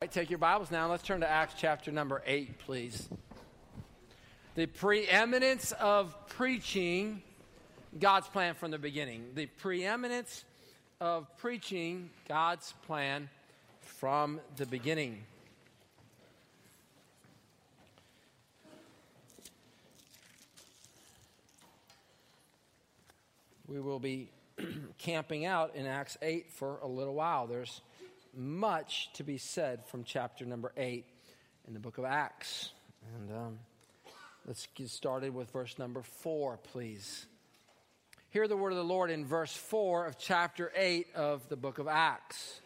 right, take your Bibles now. Let's turn to Acts chapter number 8, please. The preeminence of preaching, God's plan from the beginning. The preeminence of preaching, God's plan from the beginning. We will be camping out in Acts 8 for a little while. There's much to be said from chapter number 8 in the book of Acts. And let's get started with verse number 4, please. Hear the word of the Lord in verse 4 of chapter 8 of the book of Acts.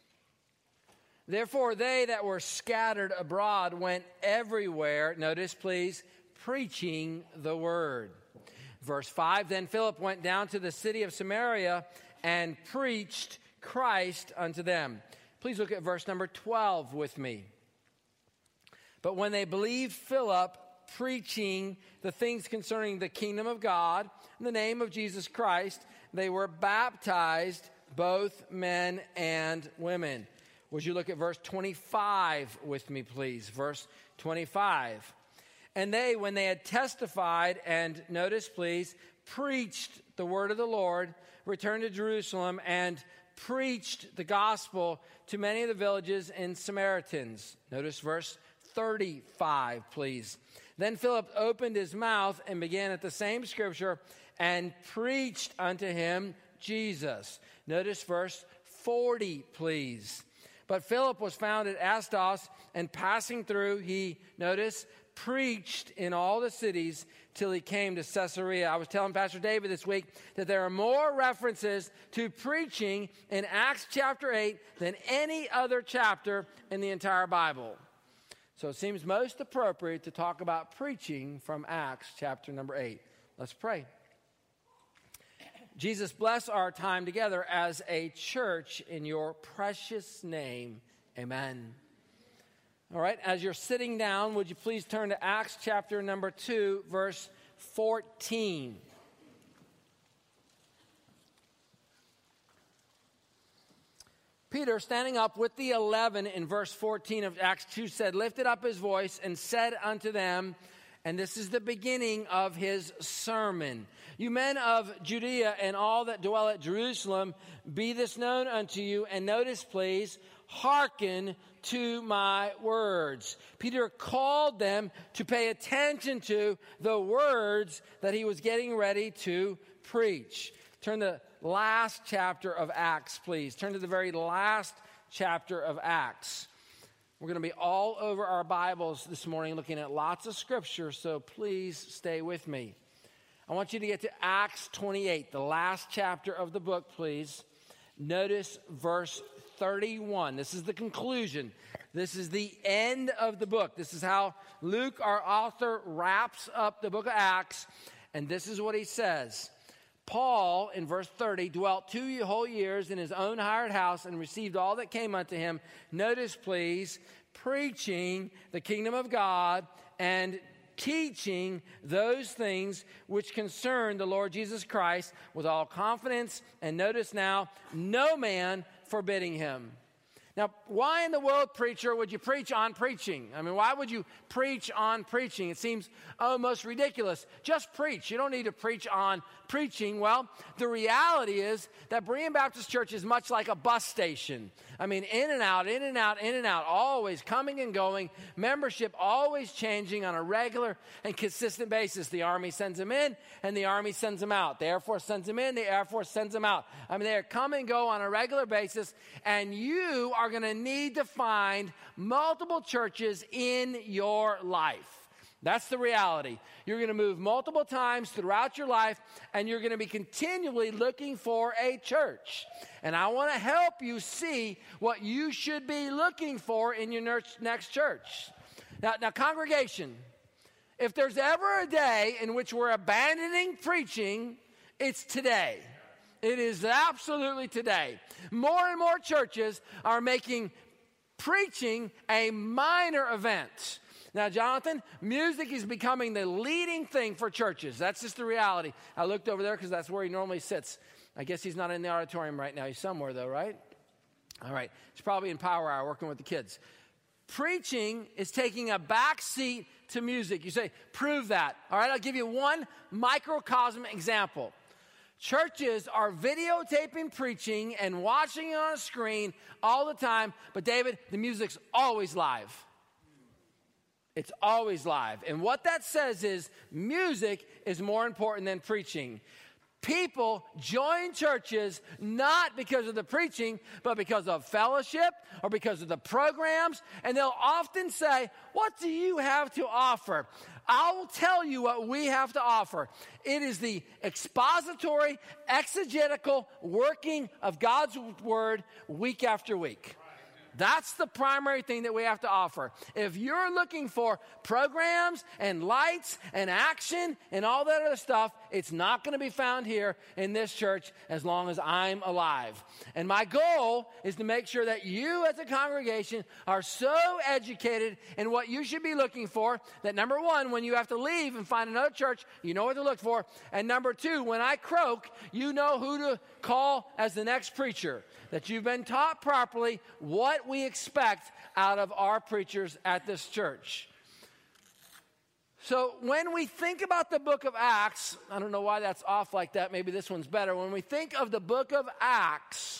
Therefore, they that were scattered abroad went everywhere, notice please, preaching the word. Verse 5, then Philip went down to the city of Samaria and preached Christ unto them. Please look at verse number 12 with me. But when they believed Philip preaching the things concerning the kingdom of God in the name of Jesus Christ, they were baptized, both men and women. Would you look at verse 25 with me, please? Verse 25. And they, when they had testified, and notice please, preached the word of the Lord, returned to Jerusalem and preached the gospel to many of the villages and Samaritans. Notice verse 35, please. Then Philip opened his mouth and began at the same scripture and preached unto him Jesus. Notice verse 40, please. But Philip was found at Assos, and passing through, he, notice, preached in all the cities till he came to Caesarea. I was telling Pastor David this week that there are more references to preaching in Acts chapter 8 than any other chapter in the entire Bible. So it seems most appropriate to talk about preaching from Acts chapter number 8. Let's pray. Jesus, bless our time together as a church in your precious name. Amen. All right, as you're sitting down, would you please turn to Acts chapter number 2, verse 14. Peter, standing up with the 11 in verse 14 of Acts 2, said, lifted up his voice and said unto them, and this is the beginning of his sermon. You men of Judea and all that dwell at Jerusalem, be this known unto you. And notice, please, hearken to my words. Peter called them to pay attention to the words that he was getting ready to preach. Turn to the last chapter of Acts, please. Turn to the very last chapter of Acts. We're going to be all over our Bibles this morning looking at lots of scripture, so please stay with me. I want you to get to Acts 28, the last chapter of the book, please. Notice verse 31. This is the conclusion. This is the end of the book. This is how Luke, our author, wraps up the book of Acts. And this is what he says. Paul, in verse 30, dwelt 2 whole years in his own hired house and received all that came unto him. Notice, please, preaching the kingdom of God and teaching those things which concern the Lord Jesus Christ with all confidence. And notice now, no man forbidding him. Now, why in the world, preacher, would you preach on preaching? I mean, why would you preach on preaching? It seems almost ridiculous. Just preach. You don't need to preach on preaching. Well, the reality is that Berean Baptist Church is much like a bus station. I mean, in and out, in and out, in and out, always coming and going. Membership always changing on a regular and consistent basis. The Army sends them in, and the Army sends them out. The Air Force sends them in, the Air Force sends them out. I mean, they come and go on a regular basis, and you are going to need to find multiple churches in your life. That's the reality. You're going to move multiple times throughout your life, and you're going to be continually looking for a church. And I want to help you see what you should be looking for in your next church. Now, congregation, if there's ever a day in which we're abandoning preaching, it's today. It is absolutely today. More and more churches are making preaching a minor event. Now, Jonathan, music is becoming the leading thing for churches. That's just the reality. I looked over there because that's where he normally sits. I guess he's not in the auditorium right now. He's somewhere, though, right? All right. He's probably in Power Hour working with the kids. Preaching is taking a back seat to music. You say, prove that. All right, I'll give you one microcosm example. Churches are videotaping preaching and watching it on a screen all the time. But David, the music's always live. It's always live. And what that says is music is more important than preaching. People join churches not because of the preaching, but because of fellowship or because of the programs. And they'll often say, what do you have to offer? I will tell you what we have to offer. It is the expository, exegetical working of God's word week after week. That's the primary thing that we have to offer. If you're looking for programs and lights and action and all that other stuff, it's not going to be found here in this church as long as I'm alive. And my goal is to make sure that you as a congregation are so educated in what you should be looking for that number one, when you have to leave and find another church, you know what to look for. And number two, when I croak, you know who to call as the next preacher. That you've been taught properly what we expect out of our preachers at this church. So when we think about the book of Acts, I don't know why that's off like that. Maybe this one's better. When we think of the book of Acts,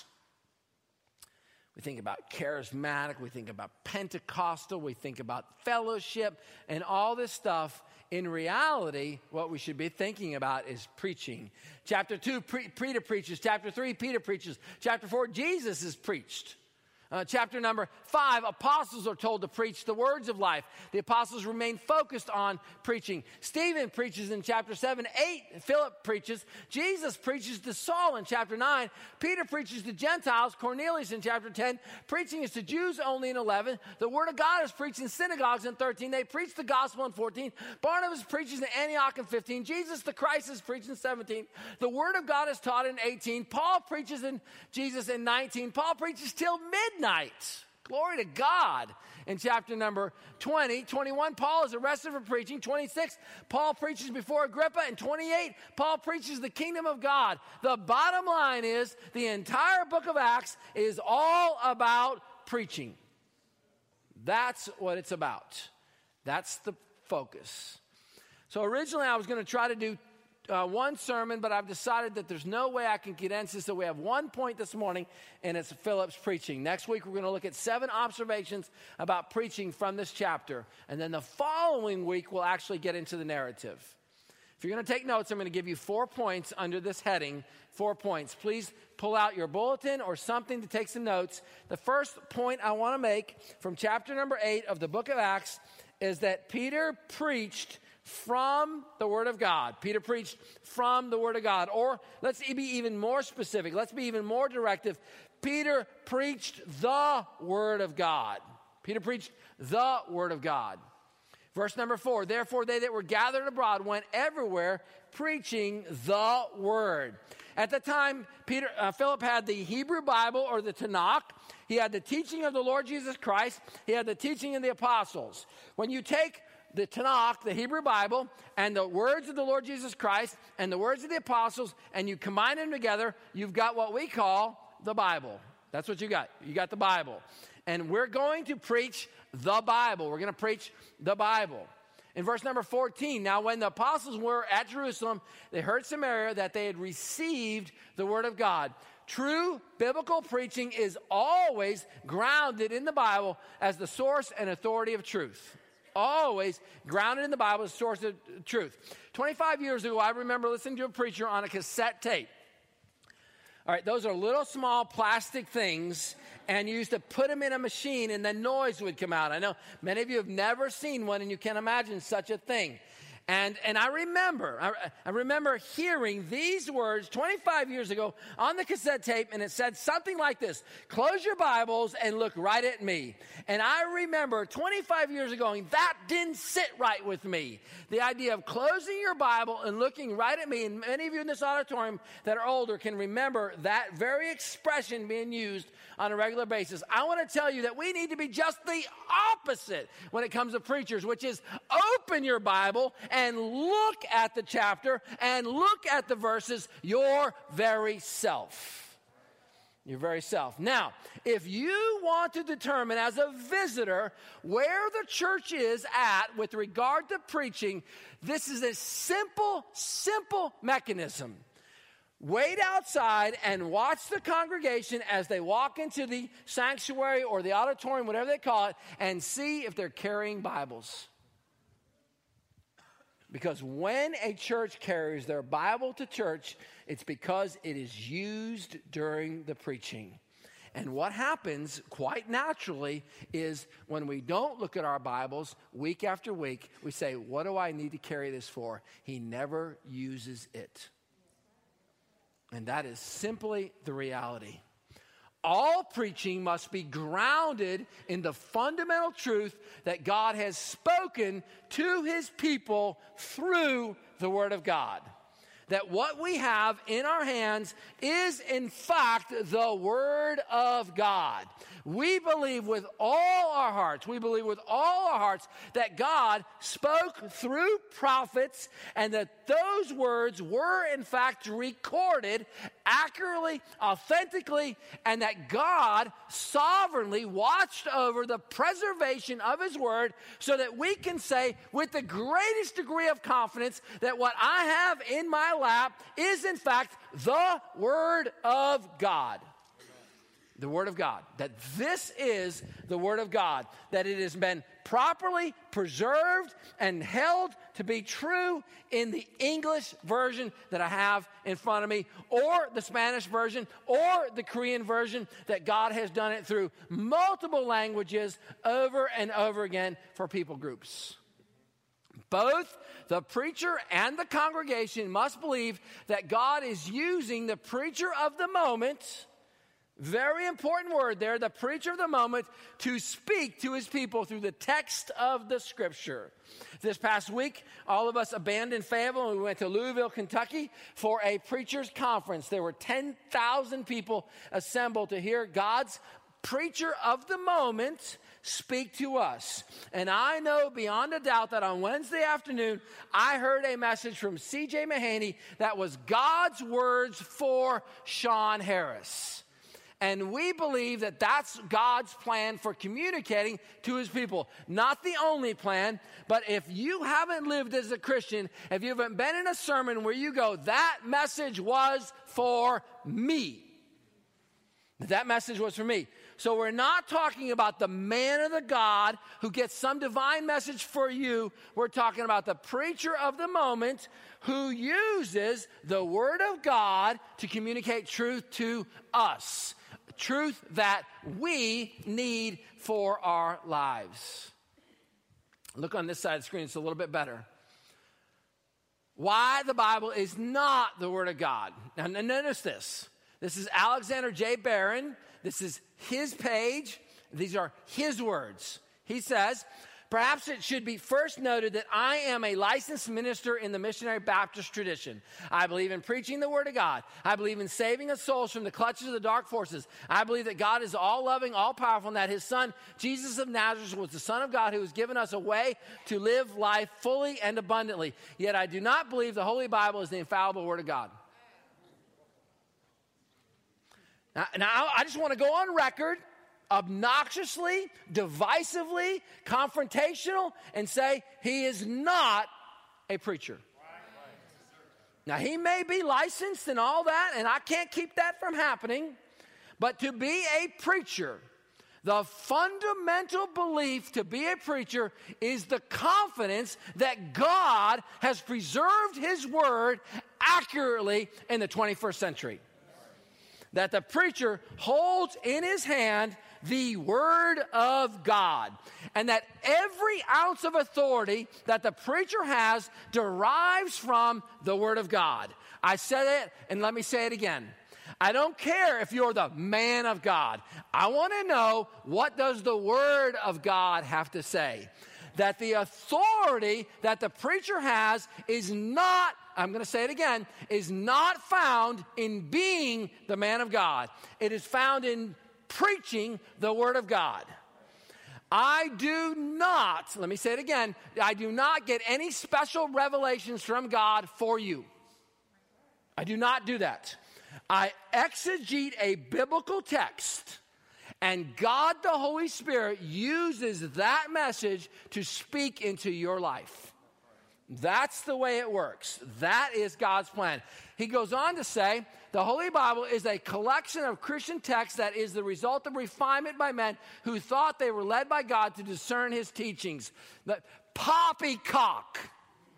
we think about charismatic, we think about Pentecostal, we think about fellowship and all this stuff. In reality, what we should be thinking about is preaching. Chapter 2, Peter preaches. Chapter 3, Peter preaches. Chapter 4, Jesus is preached. Chapter number 5, apostles are told to preach the words of life. The apostles remain focused on preaching. Stephen preaches in chapter 7. 8, Philip preaches. Jesus preaches to Saul in chapter 9. Peter preaches to Gentiles. Cornelius in chapter 10. Preaching is to Jews only in 11. The word of God is preached in synagogues in 13. They preach the gospel in 14. Barnabas preaches in Antioch in 15. Jesus the Christ is preached in 17. The word of God is taught in 18. Paul preaches in Jesus in 19. Paul preaches till midnight. Glory to God. In chapter number 20, 21, Paul is arrested for preaching. 26, Paul preaches before Agrippa. And 28, Paul preaches the kingdom of God. The bottom line is the entire book of Acts is all about preaching. That's what it's about. That's the focus. So originally I was going to try to do one sermon, but I've decided that there's no way I can condense this, so we have one point this morning, and it's Philip's preaching. Next week, we're going to look at 7 observations about preaching from this chapter, and then the following week, we'll actually get into the narrative. If you're going to take notes, I'm going to give you 4 points under this heading, 4 points. Please pull out your bulletin or something to take some notes. The first point I want to make from chapter number 8 of the book of Acts is that Peter preached from the Word of God. Peter preached from the Word of God. Or let's be even more specific. Let's be even more directive. Peter preached the Word of God. Peter preached the Word of God. Verse number 4, therefore they that were gathered abroad went everywhere preaching the Word. At the time, Philip had the Hebrew Bible or the Tanakh. He had the teaching of the Lord Jesus Christ. He had the teaching of the apostles. When you take the Tanakh, the Hebrew Bible, and the words of the Lord Jesus Christ and the words of the apostles, and you combine them together, you've got what we call the Bible. That's what you got. You got the Bible. And we're going to preach the Bible. We're going to preach the Bible. In verse number 14, now when the apostles were at Jerusalem, they heard Samaria that they had received the word of God. True biblical preaching is always grounded in the Bible as the source and authority of truth. Always grounded in the Bible as a source of truth. 25 years ago, I remember listening to a preacher on a cassette tape. All right, those are little small plastic things, and you used to put them in a machine, and then noise would come out. I know many of you have never seen one, and you can't imagine such a thing. And I remember hearing these words 25 years ago on the cassette tape, and it said something like this: close your Bibles and look right at me. And I remember 25 years ago going, that didn't sit right with me. The idea of closing your Bible and looking right at me, and many of you in this auditorium that are older can remember that very expression being used on a regular basis. I want to tell you that we need to be just the opposite when it comes to preachers, which is open your Bible and look at the chapter and look at the verses your very self. Your very self. Now, if you want to determine as a visitor where the church is at with regard to preaching, this is a simple mechanism. Wait outside and watch the congregation as they walk into the sanctuary or the auditorium, whatever they call it, and see if they're carrying Bibles. Because when a church carries their Bible to church, it's because it is used during the preaching. And what happens quite naturally is when we don't look at our Bibles week after week, we say, what do I need to carry this for? He never uses it. And that is simply the reality. All preaching must be grounded in the fundamental truth that God has spoken to his people through the Word of God. That what we have in our hands is, in fact, the Word of God. We believe with all our hearts, that God spoke through prophets and that those words were, in fact, recorded accurately, authentically, and that God sovereignly watched over the preservation of his word so that we can say with the greatest degree of confidence that what I have in my lap is, in fact, the Word of God. The Word of God. That this is the Word of God. That it has been properly preserved and held to be true in the English version that I have in front of me, or the Spanish version, or the Korean version, that God has done it through multiple languages over and over again for people groups. Both the preacher and the congregation must believe that God is using the preacher of the moment, very important word there, the preacher of the moment, to speak to his people through the text of the Scripture. This past week, all of us abandoned Fayetteville and we went to Louisville, Kentucky for a preacher's conference. There were 10,000 people assembled to hear God's preacher of the moment speak to us. And I know beyond a doubt that on Wednesday afternoon, I heard a message from C.J. Mahaney that was God's words for Sean Harris. And we believe that that's God's plan for communicating to his people. Not the only plan, but if you haven't lived as a Christian, if you haven't been in a sermon where you go, that message was for me. That message was for me. So we're not talking about the man or the God who gets some divine message for you. We're talking about the preacher of the moment who uses the Word of God to communicate truth to us. Truth that we need for our lives. Look on this side of the screen, it's a little bit better. Why the Bible is not the Word of God. Now notice this. This is Alexander J. Barron. This is his page. These are his words. He says, perhaps it should be first noted that I am a licensed minister in the missionary Baptist tradition. I believe in preaching the Word of God. I believe in saving us souls from the clutches of the dark forces. I believe that God is all-loving, all-powerful, and that his Son, Jesus of Nazareth, was the Son of God who has given us a way to live life fully and abundantly. Yet I do not believe the Holy Bible is the infallible Word of God. Now, I just want to go on record obnoxiously, divisively, confrontational, and say he is not a preacher. Now, he may be licensed and all that, and I can't keep that from happening, but to be a preacher, the fundamental belief to be a preacher is the confidence that God has preserved his word accurately in the 21st century. That the preacher holds in his hand the Word of God. And that every ounce of authority that the preacher has derives from the Word of God. I said it, and let me say it again. I don't care if you're the man of God. I want to know, what does the Word of God have to say? That the authority that the preacher has is not, I'm going to say it again, is not found in being the man of God. It is found in preaching the Word of God. I do not, let me say it again, I do not get any special revelations from God for you. I do not do that. I exegete a biblical text, and God the Holy Spirit uses that message to speak into your life. That's the way it works. That is God's plan. He goes on to say, the Holy Bible is a collection of Christian texts that is the result of refinement by men who thought they were led by God to discern his teachings. Poppycock,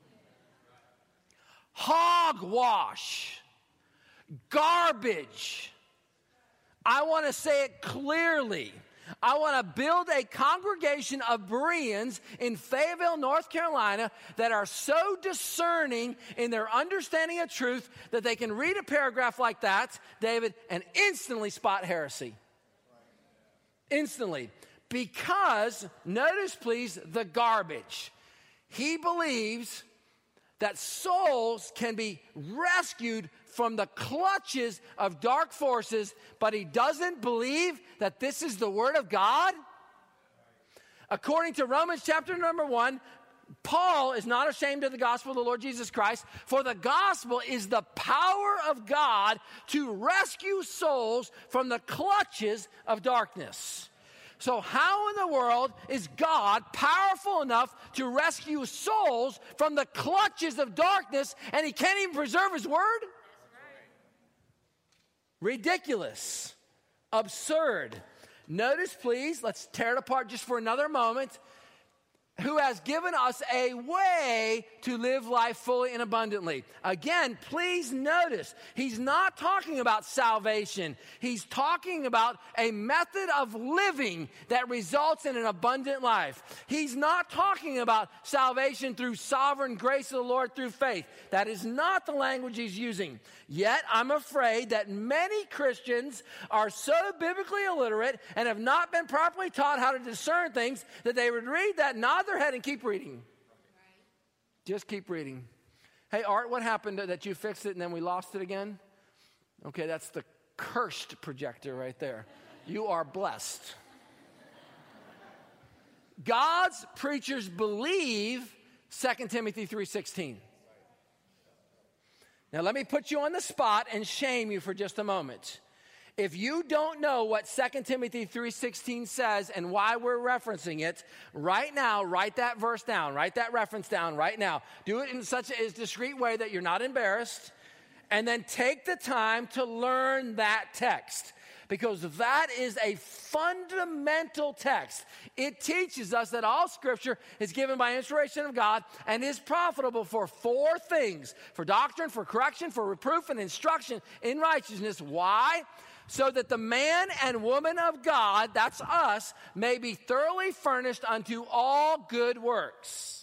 hogwash, garbage. I want to say it clearly. I want to build a congregation of Bereans in Fayetteville, North Carolina, that are so discerning in their understanding of truth that they can read a paragraph like that, David, and instantly spot heresy. Instantly. Because, notice please, the garbage. He believes that souls can be rescued from the clutches of dark forces, but he doesn't believe that this is the word of God. According to Romans chapter number 1, Paul is not ashamed of the gospel of the Lord Jesus Christ, for the gospel is the power of God to rescue souls from the clutches of darkness. So how in the world is God powerful enough to rescue souls from the clutches of darkness, and he can't even preserve his word? Ridiculous. Absurd. Notice, please, let's tear it apart just for another moment. Who has given us a way to live life fully and abundantly. Again, please notice, he's not talking about salvation. He's talking about a method of living that results in an abundant life. He's not talking about salvation through sovereign grace of the Lord through faith. That is not the language he's using. Yet, I'm afraid that many Christians are so biblically illiterate and have not been properly taught how to discern things that they would read that, nod their head, and keep reading. Right. Just keep reading. Hey, Art, what happened that you fixed it and then we lost it again? Okay, that's the cursed projector right there. You are blessed. God's preachers believe 2 Timothy 3:16. Now, let me put you on the spot and shame you for just a moment. If you don't know what 2 Timothy 3:16 says and why we're referencing it, right now, write that verse down. Write that reference down right now. Do it in such a discreet way that you're not embarrassed. And then take the time to learn that text. Because that is a fundamental text. It teaches us that all Scripture is given by inspiration of God and is profitable for 4 things. For doctrine, for correction, for reproof, and instruction in righteousness. Why? So that the man and woman of God, that's us, may be thoroughly furnished unto all good works.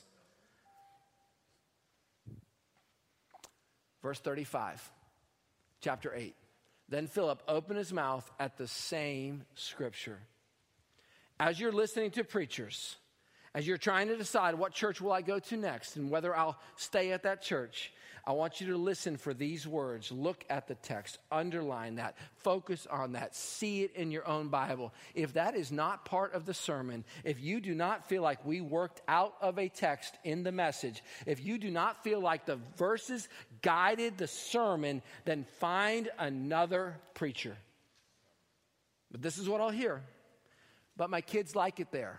Verse 35, chapter 8. Then Philip opened his mouth at the same scripture. As you're listening to preachers, as you're trying to decide what church will I go to next and whether I'll stay at that church, I want you to listen for these words. Look at the text. Underline that. Focus on that. See it in your own Bible. If that is not part of the sermon, if you do not feel like we worked out of a text in the message, if you do not feel like the verses guided the sermon, then find another preacher. But this is what I'll hear. But my kids like it there.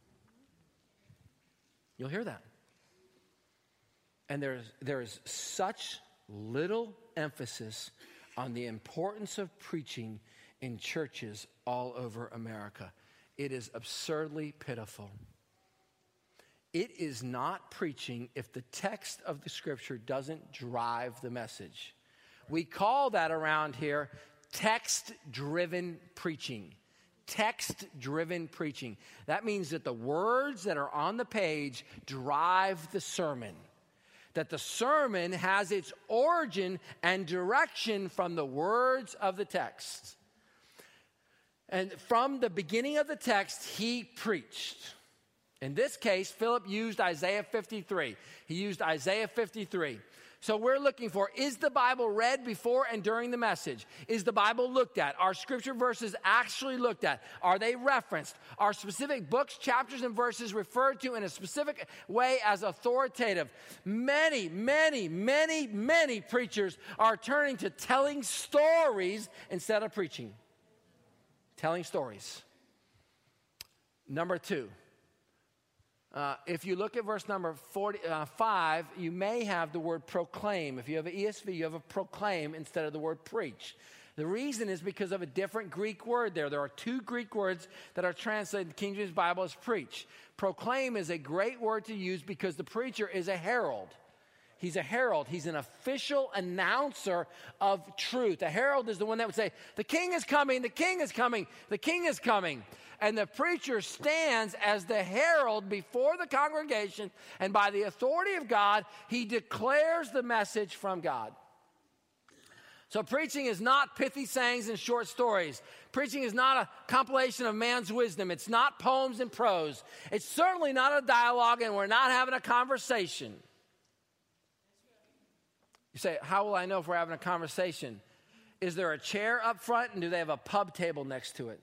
You'll hear that. And there is such little emphasis on the importance of preaching in churches all over America. It is absurdly pitiful. It is not preaching if the text of the scripture doesn't drive the message. We call that around here text-driven preaching. Text-driven preaching. That means that the words that are on the page drive the sermon. That the sermon has its origin and direction from the words of the text. And from the beginning of the text, he preached. In this case, Philip used Isaiah 53. He used Isaiah 53. So we're looking for, is the Bible read before and during the message? Is the Bible looked at? Are scripture verses actually looked at? Are they referenced? Are specific books, chapters, and verses referred to in a specific way as authoritative? Many preachers are turning to telling stories instead of preaching. Telling stories. Number 2. If you look at verse number 5, you may have the word proclaim. If you have an ESV, you have a proclaim instead of the word preach. The reason is because of a different Greek word there. There are 2 Greek words that are translated in the King James Bible as preach. Proclaim is a great word to use because the preacher is a herald. He's a herald. He's an official announcer of truth. A herald is the one that would say, the king is coming, the king is coming, the king is coming. And the preacher stands as the herald before the congregation, and by the authority of God, he declares the message from God. So preaching is not pithy sayings and short stories. Preaching is not a compilation of man's wisdom. It's not poems and prose. It's certainly not a dialogue, and we're not having a conversation. You say, how will I know if we're having a conversation? Is there a chair up front, and do they have a pub table next to it?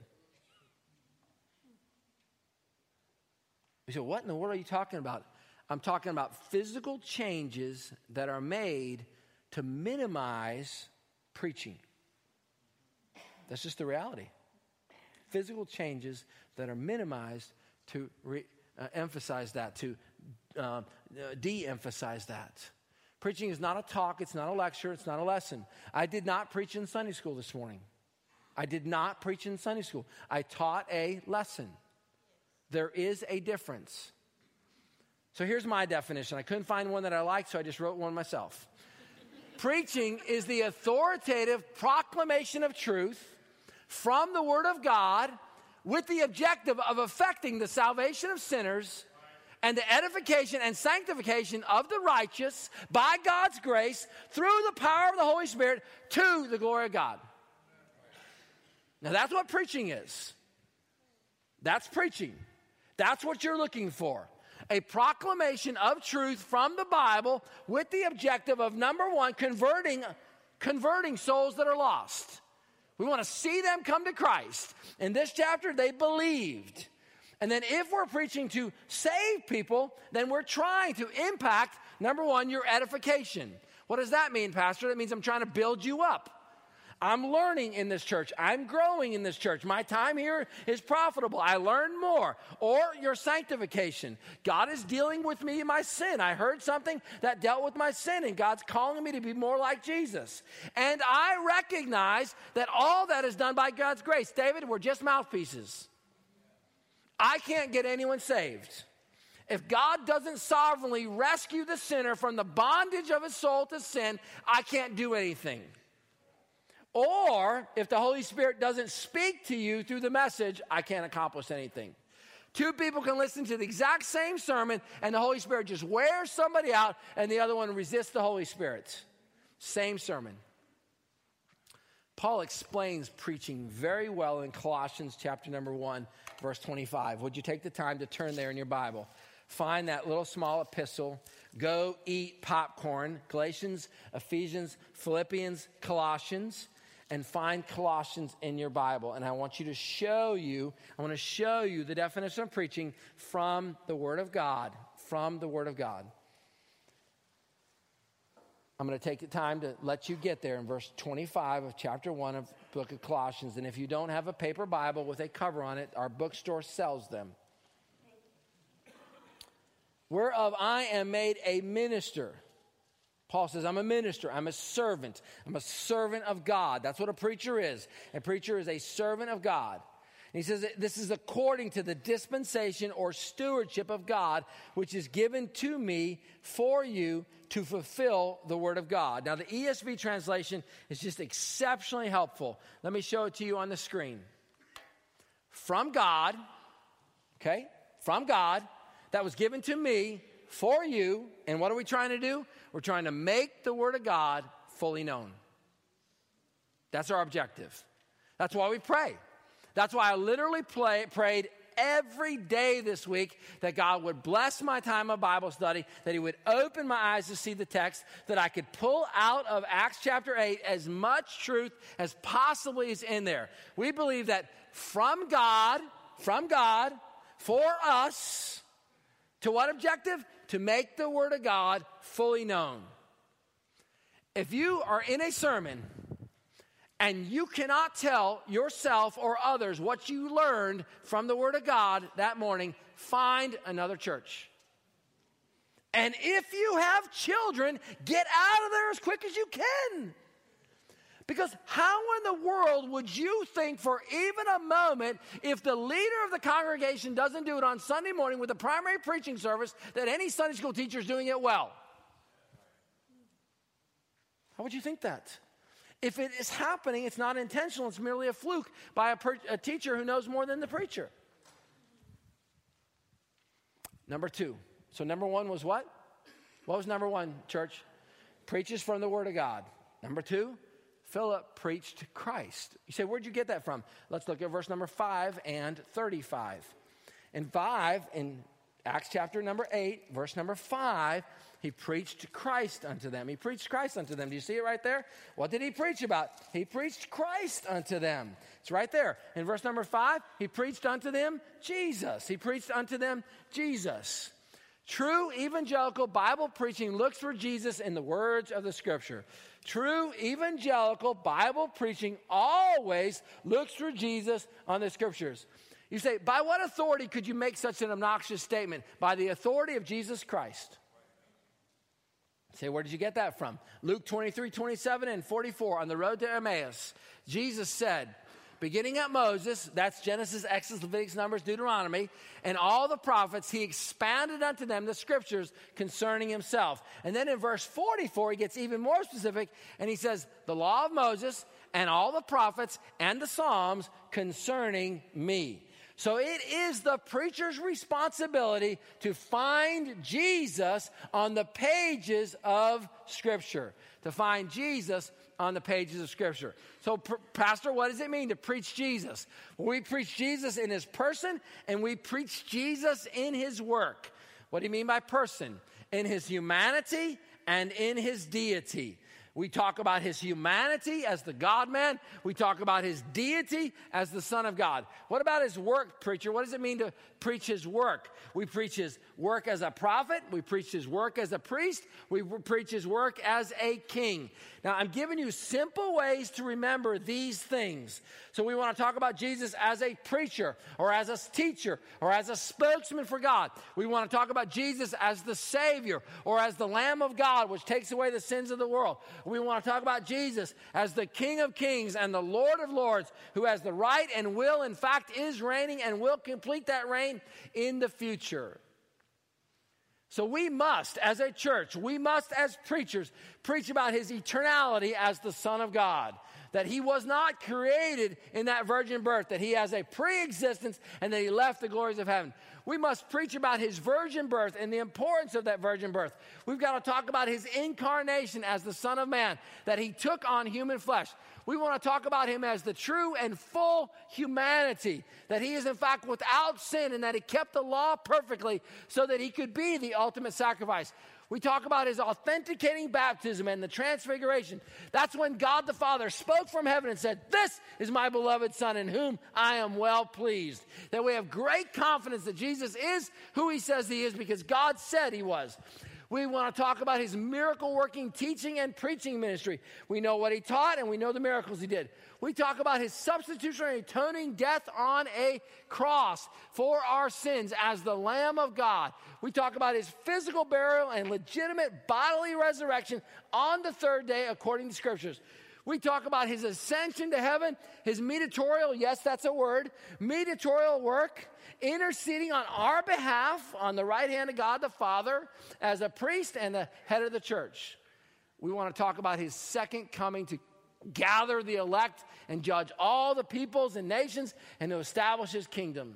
You say, what in the world are you talking about? I'm talking about physical changes that are made to minimize preaching. That's just the reality. Physical changes that are minimized to emphasize that, to de-emphasize that. Preaching is not a talk, it's not a lecture, it's not a lesson. I did not preach in Sunday school this morning. I did not preach in Sunday school. I taught a lesson. There is a difference. So here's my definition. I couldn't find one that I liked, so I just wrote one myself. Preaching is the authoritative proclamation of truth from the Word of God with the objective of effecting the salvation of sinners and the edification and sanctification of the righteous by God's grace through the power of the Holy Spirit to the glory of God. Now that's what preaching is. That's preaching. That's what you're looking for. A proclamation of truth from the Bible with the objective of, number 1, converting souls that are lost. We want to see them come to Christ. In this chapter, they believed. And then if we're preaching to save people, then we're trying to impact, number 1, your edification. What does that mean, Pastor? That means I'm trying to build you up. I'm learning in this church. I'm growing in this church. My time here is profitable. I learn more. Or your sanctification. God is dealing with me in my sin. I heard something that dealt with my sin, and God's calling me to be more like Jesus. And I recognize that all that is done by God's grace. David, we're just mouthpieces. I can't get anyone saved. If God doesn't sovereignly rescue the sinner from the bondage of his soul to sin, I can't do anything. Or, if the Holy Spirit doesn't speak to you through the message, I can't accomplish anything. 2 people can listen to the exact same sermon, and the Holy Spirit just wears somebody out, and the other one resists the Holy Spirit. Same sermon. Paul explains preaching very well in Colossians chapter number 1, verse 25. Would you take the time to turn there in your Bible? Find that little small epistle. Go eat popcorn. Galatians, Ephesians, Philippians, Colossians. And find Colossians in your Bible. And I want to show you the definition of preaching from the Word of God. From the Word of God. I'm going to take the time to let you get there in verse 25 of chapter 1 of the book of Colossians. And if you don't have a paper Bible with a cover on it, our bookstore sells them. Whereof I am made a minister. Paul says, I'm a minister, I'm a servant of God. That's what a preacher is. A preacher is a servant of God. And he says, this is according to the dispensation or stewardship of God, which is given to me for you to fulfill the word of God. Now, the ESV translation is just exceptionally helpful. Let me show it to you on the screen. From God, okay, from God, that was given to me for you. And what are we trying to do? We're trying to make the Word of God fully known. That's our objective. That's why we pray. That's why I literally prayed every day this week that God would bless my time of Bible study, that he would open my eyes to see the text, that I could pull out of Acts chapter 8 as much truth as possibly is in there. We believe that from God, for us, to what objective? To make the Word of God fully known. If you are in a sermon and you cannot tell yourself or others what you learned from the Word of God that morning, find another church. And if you have children, get out of there as quick as you can. Because how in the world would you think for even a moment, if the leader of the congregation doesn't do it on Sunday morning with the primary preaching service, that any Sunday school teacher is doing it well? How would you think that? If it is happening, it's not intentional. It's merely a fluke by a teacher who knows more than the preacher. Number two. So number one was what? What was number one, church? Preaches from the Word of God. Number two, Philip preached Christ. You say, where'd you get that from? Let's look at verse number 5 and 35. In Acts chapter number 8, verse number 5, he preached Christ unto them. He preached Christ unto them. Do you see it right there? What did he preach about? He preached Christ unto them. It's right there. In verse number 5, he preached unto them Jesus. He preached unto them Jesus. True evangelical Bible preaching looks for Jesus in the words of the Scripture. True evangelical Bible preaching always looks for Jesus on the Scriptures. You say, by what authority could you make such an obnoxious statement? By the authority of Jesus Christ. You say, where did you get that from? Luke 23, 27 and 44, on the road to Emmaus, Jesus said, beginning at Moses, that's Genesis, Exodus, Leviticus, Numbers, Deuteronomy, and all the prophets, he expounded unto them the Scriptures concerning himself. And then in verse 44, he gets even more specific, and he says, the law of Moses and all the prophets and the Psalms concerning me. So it is the preacher's responsibility to find Jesus on the pages of Scripture. To find Jesus on the pages of Scripture. So, Pastor, what does it mean to preach Jesus? Well, we preach Jesus in his person, and we preach Jesus in his work. What do you mean by person? In his humanity and in his deity. We talk about his humanity as the God-man. We talk about his deity as the Son of God. What about his work, preacher? What does it mean to preach his work? We preach his work as a prophet. We preach his work as a priest. We preach his work as a king. Now, I'm giving you simple ways to remember these things. So we want to talk about Jesus as a preacher or as a teacher or as a spokesman for God. We want to talk about Jesus as the Savior or as the Lamb of God, which takes away the sins of the world. We want to talk about Jesus as the King of Kings and the Lord of Lords, who has the right and will, in fact, is reigning and will complete that reign in the future. So we must, as a church, we must, as preachers, preach about his eternality as the Son of God. That he was not created in that virgin birth, that he has a pre-existence and that he left the glories of heaven. We must preach about his virgin birth and the importance of that virgin birth. We've got to talk about his incarnation as the Son of Man, that he took on human flesh. We want to talk about him as the true and full humanity, that he is in fact without sin and that he kept the law perfectly so that he could be the ultimate sacrifice. We talk about his authenticating baptism and the transfiguration. That's when God the Father spoke from heaven and said, "This is my beloved Son in whom I am well pleased." That we have great confidence that Jesus is who he says he is because God said he was. We want to talk about his miracle-working teaching and preaching ministry. We know what he taught and we know the miracles he did. We talk about his substitutionary atoning death on a cross for our sins as the Lamb of God. We talk about his physical burial and legitimate bodily resurrection on the third day according to Scriptures. We talk about his ascension to heaven, his mediatorial, yes, that's a word, mediatorial work, interceding on our behalf on the right hand of God the Father as a priest and the head of the church. We want to talk about his second coming to gather the elect and judge all the peoples and nations and to establish his kingdom.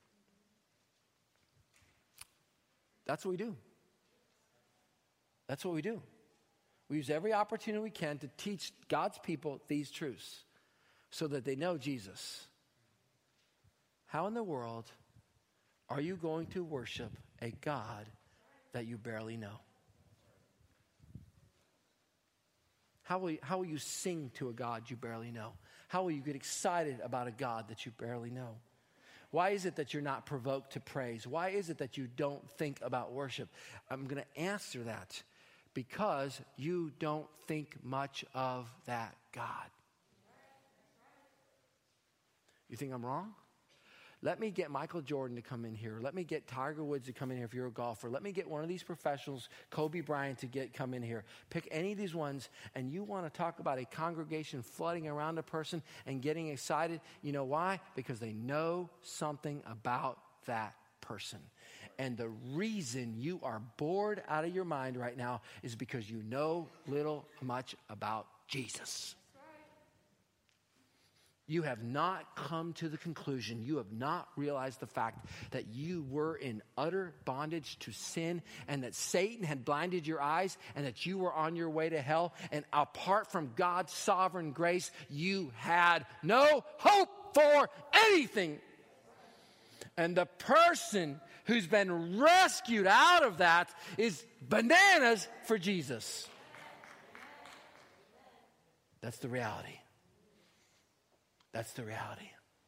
That's what we do. That's what we do. We use every opportunity we can to teach God's people these truths so that they know Jesus. How in the world are you going to worship a God that you barely know? How will you sing to a God you barely know? How will you get excited about a God that you barely know? Why is it that you're not provoked to praise? Why is it that you don't think about worship? I'm going to answer that. Because you don't think much of that God. You think I'm wrong? Let me get Michael Jordan to come in here. Let me get Tiger Woods to come in here if you're a golfer. Let me get one of these professionals, Kobe Bryant, to come in here. Pick any of these ones, and you want to talk about a congregation flooding around a person and getting excited. You know why? Because they know something about that person. And the reason you are bored out of your mind right now is because you know much about Jesus. You have not come to the conclusion, you have not realized the fact that you were in utter bondage to sin and that Satan had blinded your eyes and that you were on your way to hell. And apart from God's sovereign grace, you had no hope for anything. And the person who's been rescued out of that is bananas for Jesus. That's the reality. That's the reality.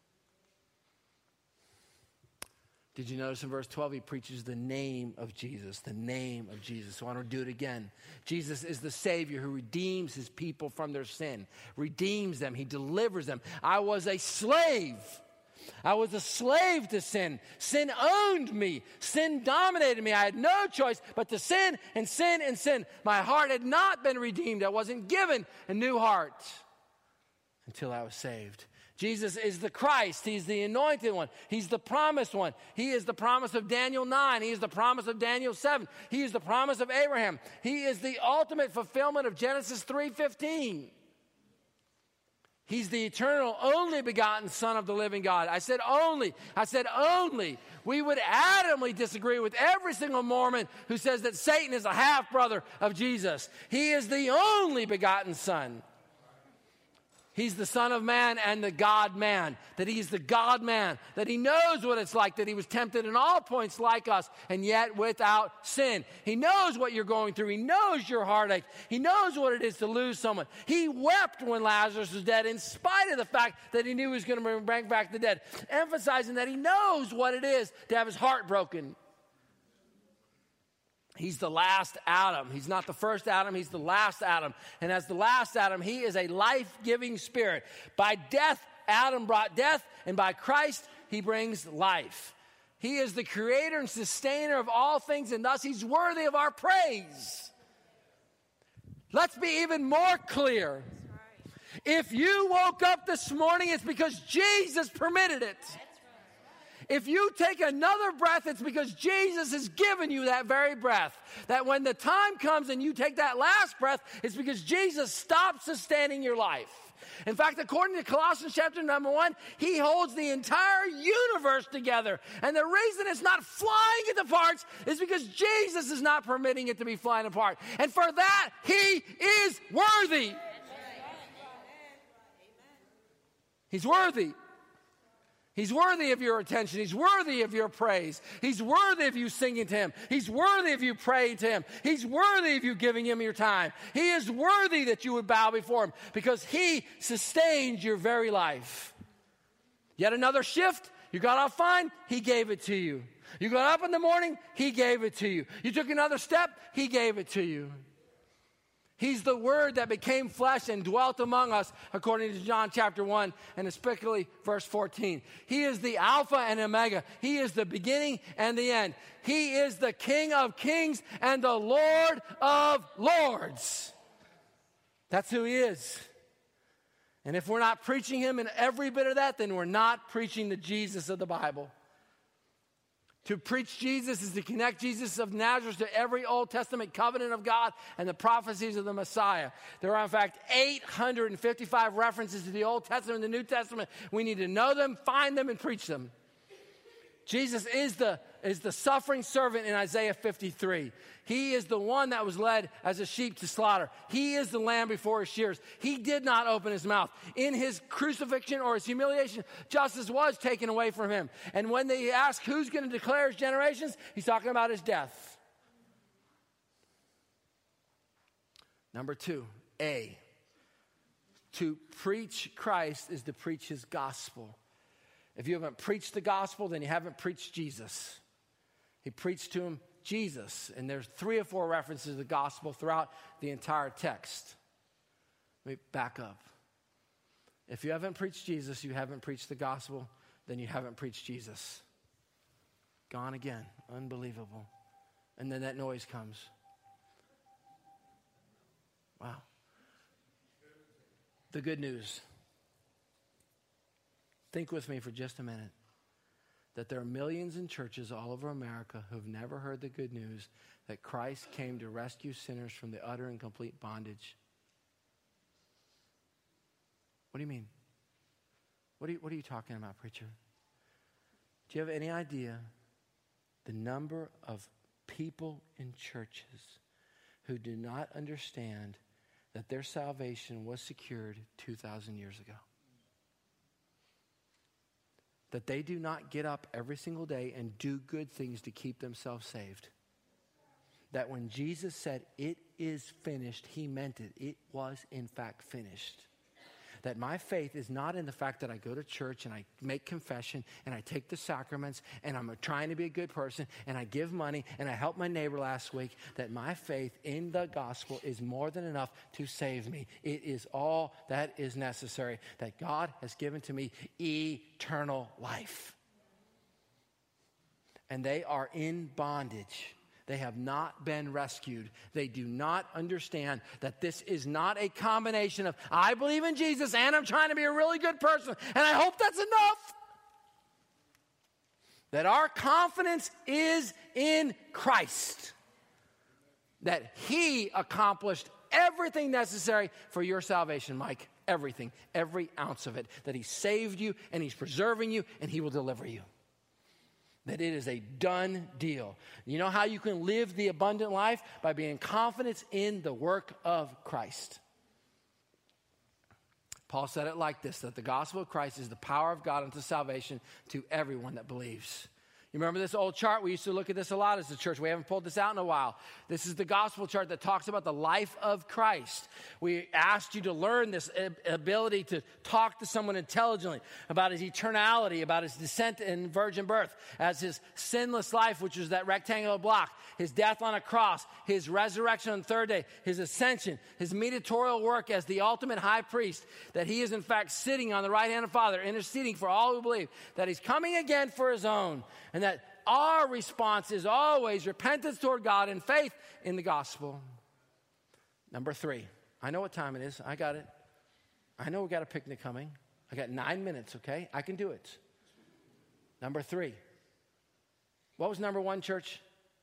Did you notice in verse 12, he preaches the name of Jesus, the name of Jesus. So I want to do it again. Jesus is the Savior who redeems his people from their sin, redeems them, he delivers them. I was a slave. I was a slave to sin. Sin owned me. Sin dominated me. I had no choice but to sin and sin and sin. My heart had not been redeemed. I wasn't given a new heart until I was saved. Jesus is the Christ. He's the anointed one. He's the promised one. He is the promise of Daniel 9. He is the promise of Daniel 7. He is the promise of Abraham. He is the ultimate fulfillment of Genesis 3:15. He's the eternal, only begotten Son of the living God. I said only. I said only. We would adamantly disagree with every single Mormon who says that Satan is a half-brother of Jesus. He is the only begotten Son. He's the Son of Man and the God-man. That he's the God-man. That he knows what it's like. That he was tempted in all points like us and yet without sin. He knows what you're going through. He knows your heartache. He knows what it is to lose someone. He wept when Lazarus was dead in spite of the fact that he knew he was going to bring back the dead. Emphasizing that he knows what it is to have his heart broken. He's the last Adam. He's not the first Adam. He's the last Adam. And as the last Adam, he is a life-giving spirit. By death, Adam brought death, and by Christ, he brings life. He is the creator and sustainer of all things, and thus he's worthy of our praise. Let's be even more clear. If you woke up this morning, it's because Jesus permitted it. If you take another breath, it's because Jesus has given you that very breath. That when the time comes and you take that last breath, it's because Jesus stopped sustaining your life. In fact, according to Colossians chapter number 1, he holds the entire universe together. And the reason it's not flying into parts is because Jesus is not permitting it to be flying apart. And for that, he is worthy. He's worthy. He's worthy of your attention. He's worthy of your praise. He's worthy of you singing to him. He's worthy of you praying to him. He's worthy of you giving him your time. He is worthy that you would bow before him because he sustains your very life. Yet another shift. You got off fine. He gave it to you. You got up in the morning. He gave it to you. You took another step. He gave it to you. He's the Word that became flesh and dwelt among us, according to John chapter 1, and especially verse 14. He is the Alpha and Omega. He is the beginning and the end. He is the King of kings and the Lord of lords. That's who he is. And if we're not preaching him in every bit of that, then we're not preaching the Jesus of the Bible. To preach Jesus is to connect Jesus of Nazareth to every Old Testament covenant of God and the prophecies of the Messiah. There are, in fact, 855 references to the Old Testament and the New Testament. We need to know them, find them, and preach them. Jesus is the is the suffering servant in Isaiah 53. He is the one that was led as a sheep to slaughter. He is the lamb before his shears. He did not open his mouth. In his crucifixion or his humiliation, justice was taken away from him. And when they ask who's going to declare his generations, he's talking about his death. Number 2, A. To preach Christ is to preach his gospel. If you haven't preached the gospel, then you haven't preached Jesus. He preached to him Jesus. And there's 3 or 4 references to the gospel throughout the entire text. Let me back up. If you haven't preached Jesus, you haven't preached the gospel, then you haven't preached Jesus. Gone again. Unbelievable. And then that noise comes. Wow. The good news. Think with me for just a minute that there are millions in churches all over America who've never heard the good news that Christ came to rescue sinners from the utter and complete bondage. What do you mean? What are you talking about, preacher? Do you have any idea the number of people in churches who do not understand that their salvation was secured 2,000 years ago? That they do not get up every single day and do good things to keep themselves saved. That when Jesus said, "It is finished," he meant it. It was, in fact, finished. That my faith is not in the fact that I go to church and I make confession and I take the sacraments and I'm trying to be a good person and I give money and I helped my neighbor last week. That my faith in the gospel is more than enough to save me. It is all that is necessary. That God has given to me eternal life. And they are in bondage. They have not been rescued. They do not understand that this is not a combination of, I believe in Jesus and I'm trying to be a really good person, and I hope that's enough. That our confidence is in Christ. That he accomplished everything necessary for your salvation, Mike. Everything, every ounce of it. That he saved you and he's preserving you and he will deliver you. That it is a done deal. You know how you can live the abundant life? By being confident in the work of Christ. Paul said it like this, that the gospel of Christ is the power of God unto salvation to everyone that believes. You remember this old chart? We used to look at this a lot as a church. We haven't pulled this out in a while. This is the gospel chart that talks about the life of Christ. We asked you to learn this ability to talk to someone intelligently about his eternality, about his descent and virgin birth, as his sinless life, which was that rectangular block, his death on a cross, his resurrection on the third day, his ascension, his mediatorial work as the ultimate high priest, that he is in fact sitting on the right hand of the Father, interceding for all who believe, that he's coming again for his own, and that our response is always repentance toward God and faith in the gospel. Number 3. I know what time it is. I got it. I know we got a picnic coming. I got 9 minutes, okay? I can do it. Number 3. What was number 1, church?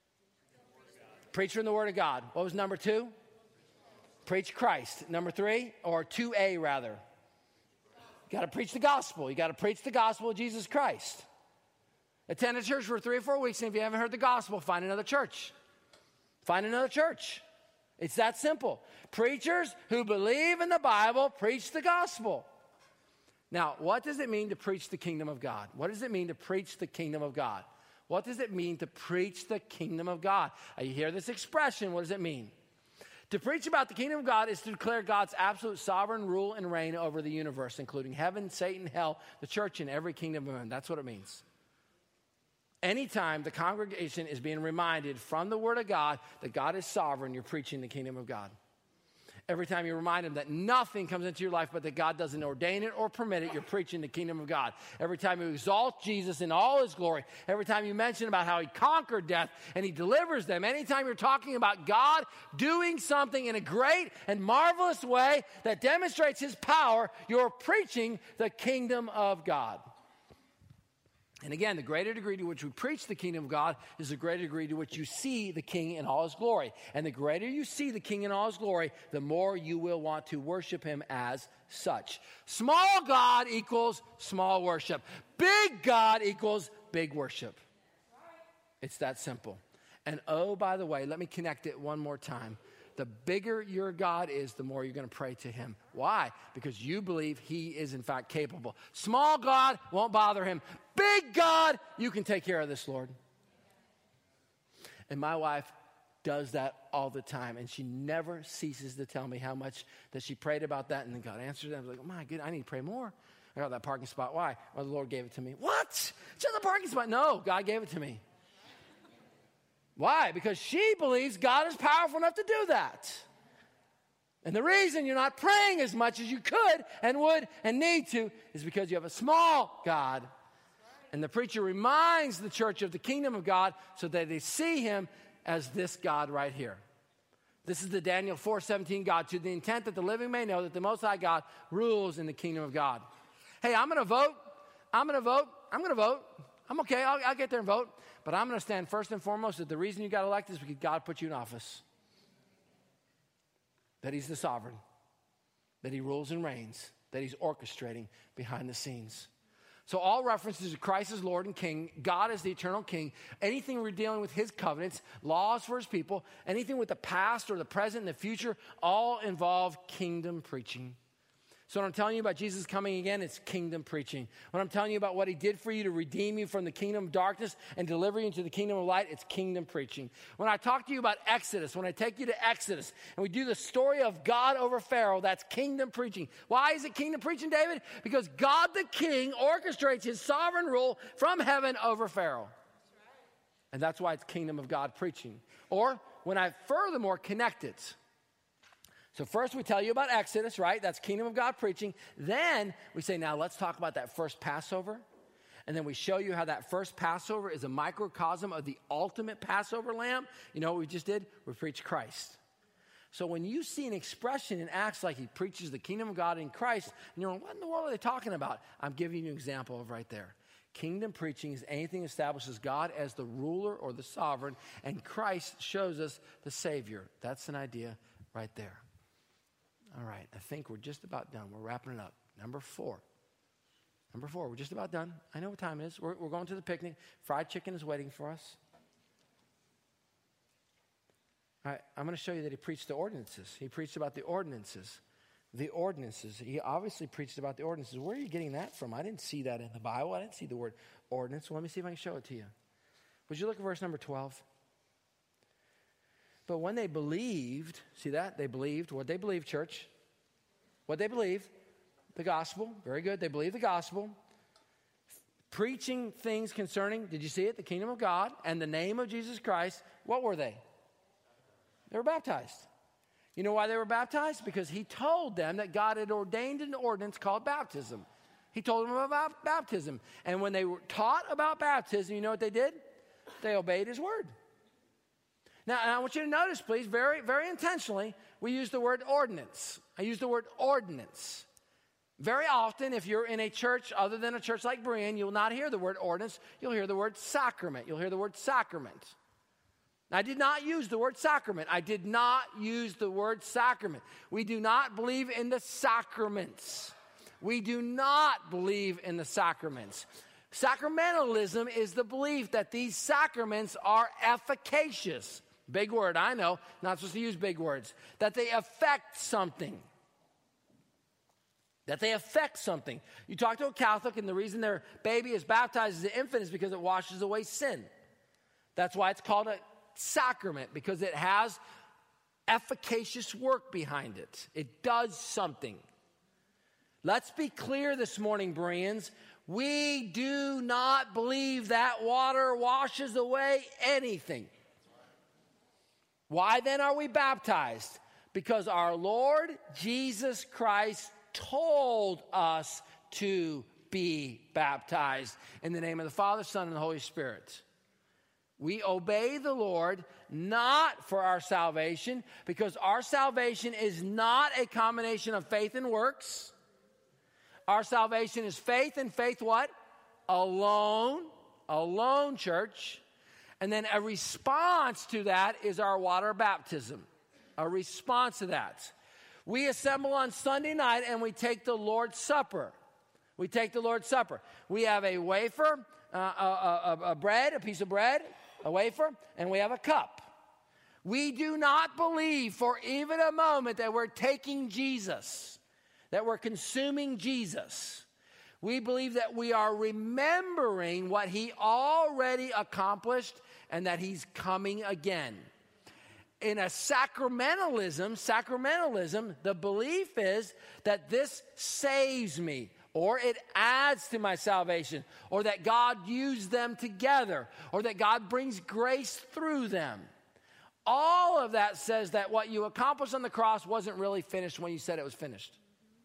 Preach from the Word of God. What was number 2? Preach Christ. Number 3, or 2A rather. You got to preach the gospel. You got to preach the gospel of Jesus Christ. Attend a church for 3 or 4 weeks, and if you haven't heard the gospel, find another church. Find another church. It's that simple. Preachers who believe in the Bible preach the gospel. Now, what does it mean to preach the kingdom of God? What does it mean to preach the kingdom of God? What does it mean to preach the kingdom of God? You hear this expression, what does it mean? To preach about the kingdom of God is to declare God's absolute sovereign rule and reign over the universe, including heaven, Satan, hell, the church, and every kingdom of men. That's what it means. Anytime the congregation is being reminded from the Word of God that God is sovereign, you're preaching the kingdom of God. Every time you remind them that nothing comes into your life but that God doesn't ordain it or permit it, you're preaching the kingdom of God. Every time you exalt Jesus in all his glory, every time you mention about how he conquered death and he delivers them, anytime you're talking about God doing something in a great and marvelous way that demonstrates his power, you're preaching the kingdom of God. And again, the greater degree to which we preach the kingdom of God is the greater degree to which you see the King in all his glory. And the greater you see the King in all his glory, the more you will want to worship him as such. Small God equals small worship. Big God equals big worship. It's that simple. And oh, by the way, let me connect it one more time. The bigger your God is, the more you're going to pray to him. Why? Because you believe he is, in fact, capable. Small God won't bother him. Big God, you can take care of this, Lord. And my wife does that all the time. And she never ceases to tell me how much that she prayed about that. And then God answered it. I was like, oh, my goodness, I need to pray more. I got that parking spot. Why? Well, the Lord gave it to me. What? Just a parking spot? No, God gave it to me. Why? Because she believes God is powerful enough to do that. And the reason you're not praying as much as you could and would and need to is because you have a small God. And the preacher reminds the church of the kingdom of God so that they see him as this God right here. This is the Daniel 4:17 God, to the intent that the living may know that the Most High God rules in the kingdom of God. Hey, I'm going to vote. I'm okay. I'll get there and vote. But I'm going to stand first and foremost that the reason you got elected is because God put you in office. That he's the sovereign. That he rules and reigns. That he's orchestrating behind the scenes. So all references to Christ as Lord and King, God as the eternal King, anything we're dealing with his covenants, laws for his people, anything with the past or the present and the future, all involve kingdom preaching. So when I'm telling you about Jesus coming again, it's kingdom preaching. When I'm telling you about what he did for you to redeem you from the kingdom of darkness and deliver you into the kingdom of light, it's kingdom preaching. When I talk to you about Exodus, when I take you to Exodus, and we do the story of God over Pharaoh, that's kingdom preaching. Why is it kingdom preaching, David? Because God the King orchestrates his sovereign rule from heaven over Pharaoh. And that's why it's kingdom of God preaching. Or when I furthermore connect it. So first we tell you about Exodus, right? That's kingdom of God preaching. Then we say, now let's talk about that first Passover. And then we show you how that first Passover is a microcosm of the ultimate Passover lamb. You know what we just did? We preached Christ. So when you see an expression in Acts like he preaches the kingdom of God in Christ, and you're like, what in the world are they talking about? I'm giving you an example of right there. Kingdom preaching is anything that establishes God as the ruler or the sovereign, and Christ shows us the Savior. That's an idea right there. All right, I think we're just about done. We're wrapping it up. Number four, we're just about done. I know what time it is. We're going to the picnic. Fried chicken is waiting for us. All right, I'm going to show you that he preached the ordinances. He preached about the ordinances. The ordinances. He obviously preached about the ordinances. Where are you getting that from? I didn't see that in the Bible. I didn't see the word ordinance. Well, let me see if I can show it to you. Would you look at verse number 12? But when they believed, see that? They believed. What they believed, church? What they believed? The gospel. Very good. They believed the gospel. Preaching things concerning, did you see it? The kingdom of God and the name of Jesus Christ. What were they? They were baptized. You know why they were baptized? Because he told them that God had ordained an ordinance called baptism. He told them about baptism. And when they were taught about baptism, you know what they did? They obeyed his word. Now, I want you to notice, please, very, very intentionally, we use the word ordinance. I use the word ordinance. Very often, if you're in a church other than a church like Berean, you'll not hear the word ordinance. You'll hear the word sacrament. You'll hear the word sacrament. I did not use the word sacrament. We do not believe in the sacraments. Sacramentalism is the belief that these sacraments are efficacious. Big word, I know. Not supposed to use big words. That they affect something. You talk to a Catholic, and the reason their baby is baptized as an infant is because it washes away sin. That's why it's called a sacrament, because it has efficacious work behind it. It does something. Let's be clear this morning, Bereans. We do not believe that water washes away anything. Why then are we baptized? Because our Lord Jesus Christ told us to be baptized in the name of the Father, Son, and the Holy Spirit. We obey the Lord not for our salvation, because our salvation is not a combination of faith and works. Our salvation is faith, and faith what? Alone, church. And then a response to that is our water baptism. A response to that. We assemble on Sunday night and we take the Lord's Supper. We have a wafer, a piece of bread, a wafer, and we have a cup. We do not believe for even a moment that we're taking Jesus, that we're consuming Jesus. We believe that we are remembering what he already accomplished and that he's coming again. In a sacramentalism, the belief is that this saves me, or it adds to my salvation, or that God used them together, or that God brings grace through them. All of that says that what you accomplished on the cross wasn't really finished when you said it was finished.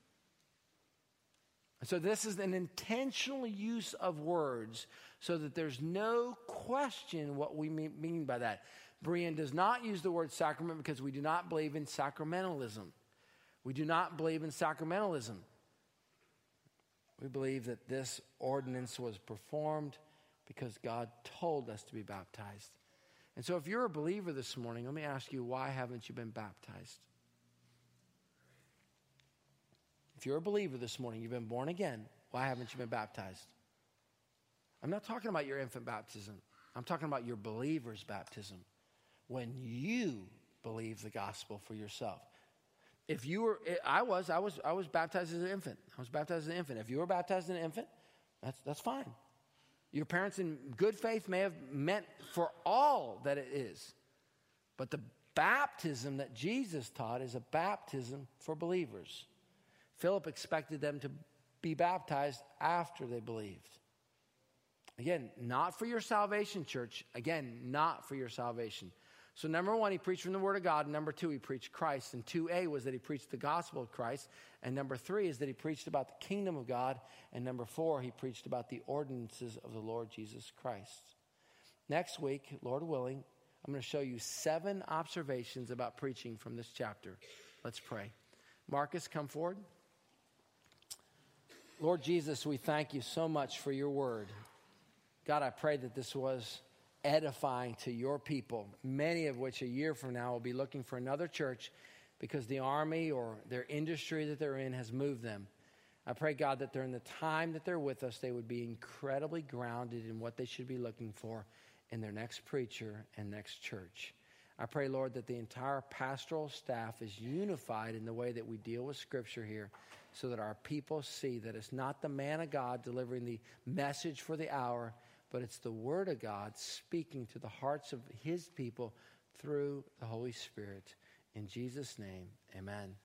So this is an intentional use of words so that there's no question what we mean by that. Brian does not use the word sacrament because we do not believe in sacramentalism. We do not believe in sacramentalism. We believe that this ordinance was performed because God told us to be baptized. And so if you're a believer this morning, let me ask you, why haven't you been baptized? If you're a believer this morning, you've been born again, why haven't you been baptized? I'm not talking about your infant baptism. I'm talking about your believer's baptism. When you believe the gospel for yourself. If you were, I was baptized as an infant. I was baptized as an infant. If you were baptized as an infant, that's fine. Your parents in good faith may have meant for all that it is. But the baptism that Jesus taught is a baptism for believers. Philip expected them to be baptized after they believed. Again, not for your salvation, church. Again, not for your salvation. So number one, he preached from the Word of God. And number two, he preached Christ. And 2A was that he preached the gospel of Christ. And number three is that he preached about the kingdom of God. And number four, he preached about the ordinances of the Lord Jesus Christ. Next week, Lord willing, I'm going to show you 7 observations about preaching from this chapter. Let's pray. Marcus, come forward. Lord Jesus, we thank you so much for your word. God, I pray that this was edifying to your people, many of which a year from now will be looking for another church because the army or their industry that they're in has moved them. I pray, God, that during the time that they're with us, they would be incredibly grounded in what they should be looking for in their next preacher and next church. I pray, Lord, that the entire pastoral staff is unified in the way that we deal with Scripture here so that our people see that it's not the man of God delivering the message for the hour, but it's the Word of God speaking to the hearts of his people through the Holy Spirit. In Jesus' name, amen.